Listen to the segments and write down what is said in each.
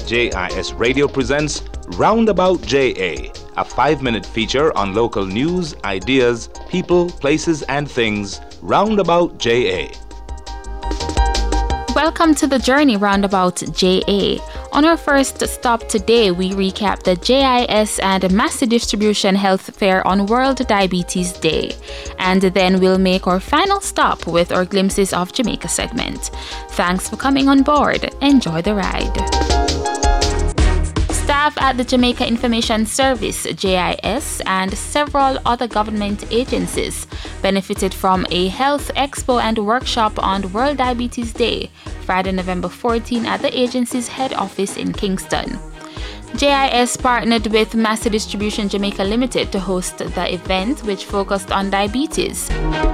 JIS Radio presents Roundabout JA, a 5-minute feature on local news, ideas, people, places, and things. Roundabout JA. Welcome to the journey Roundabout JA. On our first stop today, we recap the JIS and Massey Distribution Health Fair on World Diabetes Day. And then we'll make our final stop with our Glimpses of Jamaica segment. Thanks for coming on board. Enjoy the ride. Staff at the Jamaica Information Service, JIS, and several other government agencies benefited from a health expo and workshop on World Diabetes Day, Friday, November 14 at the agency's head office in Kingston. JIS partnered with Massey Distribution Jamaica Limited to host the event, which focused on diabetes.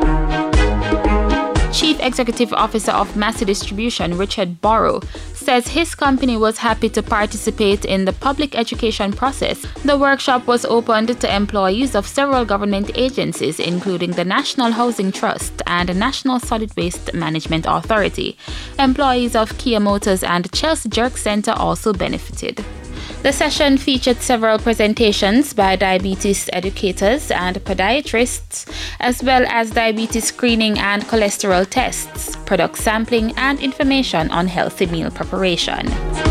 Chief Executive Officer of Massey Distribution, Richard Borrow, says his company was happy to participate in the public education process. The workshop was opened to employees of several government agencies, including the National Housing Trust and the National Solid Waste Management Authority. Employees of Kia Motors and Chelsea Jerk Center also benefited. The session featured several presentations by diabetes educators and podiatrists, as well as diabetes screening and cholesterol tests, product sampling, and information on healthy meal preparation.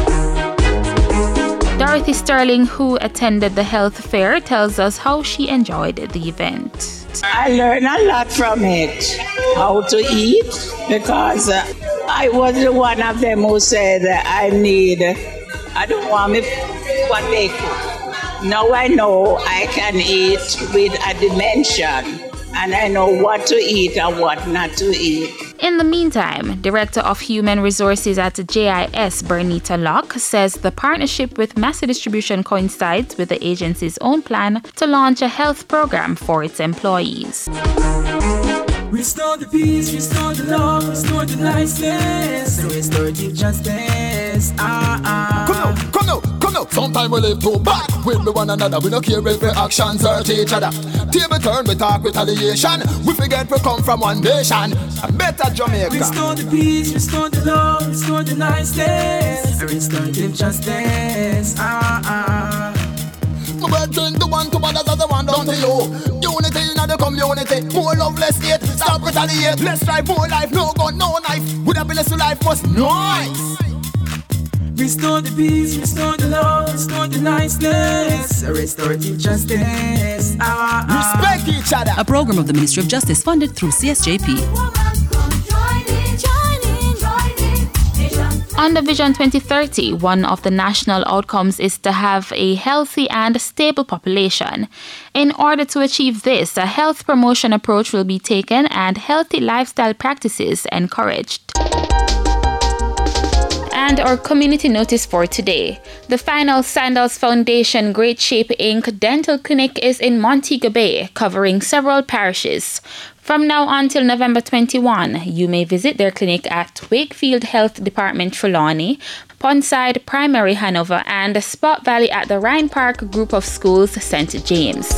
Dorothy Sterling, who attended the health fair, tells us how she enjoyed the event. I learned a lot from it, how to eat, because I was one of them who said I don't want me what they cook. Now I know I can eat with a dimension, and I know what to eat and what not to eat. In the meantime, Director of Human Resources at JIS, Bernita Locke, says the partnership with Massey Distribution coincides with the agency's own plan to launch a health program for its employees. Restore the peace, restore the love, restore the niceness, restore the justice. Come now. Sometimes we live too bad with one another. We don't care if the actions hurt each other. Table turn, we talk retaliation. We forget we come from one nation. A better Jamaica. Restore the peace, restore the love, restore the niceness, restore the justice. My brethren, the one to others as the one down to you. Unity in the community. More love, less hate. Stop retaliate. Let's strive for life. No gun, no knife. With a blessed life must noise. Restore the peace, restore the love, restore the niceness, restore the justice. Respect each other. A program of the Ministry of Justice funded through CSJP. Under Vision 2030, one of the national outcomes is to have a healthy and stable population. In order to achieve this, a health promotion approach will be taken and healthy lifestyle practices encouraged. And our community notice for today. The final Sandals Foundation Great Shape Inc. Dental Clinic is in Montego Bay, covering several parishes. From now until November 21, you may visit their clinic at Wakefield Health Department Trelawney, Pondside Primary Hanover, and Spot Valley at the Rhine Park Group of Schools, St. James.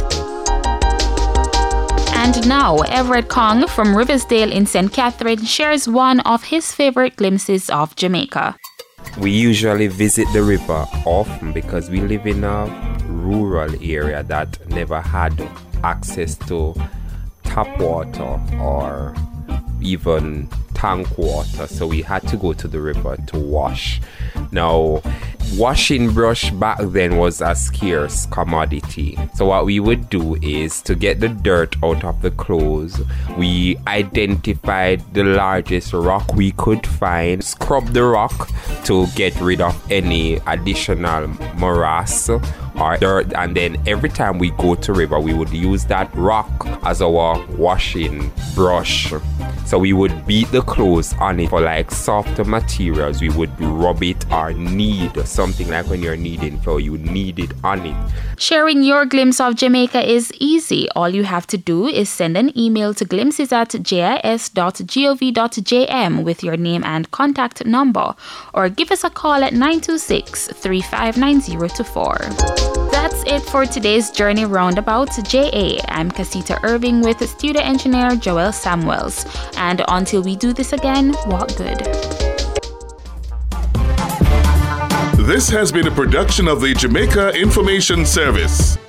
And now, Everett Kong from Riversdale in St. Catherine shares one of his favorite glimpses of Jamaica. We usually visit the river often because we live in a rural area that never had access to tap water or even tank water, so we had to go to the river to wash. Now, washing brush back then was a scarce commodity, so what we would do is to get the dirt out of the clothes, we identified the largest rock we could find, scrub the rock to get rid of any additional morass or dirt, and then every time we go to river we would use that rock as our washing brush. So we would beat the clothes on it. For like softer materials, we would rub it or knead, something like when you're kneading flour, you knead it on it. Sharing your glimpse of Jamaica is easy. All you have to do is send an email to glimpses@jis.gov.jm with your name and contact number, or give us a call at 926-359024. That's it for today's Journey Roundabout JA. I'm Casita Irving with studio engineer Joel Samuels. And until we do this again, walk good. This has been a production of the Jamaica Information Service.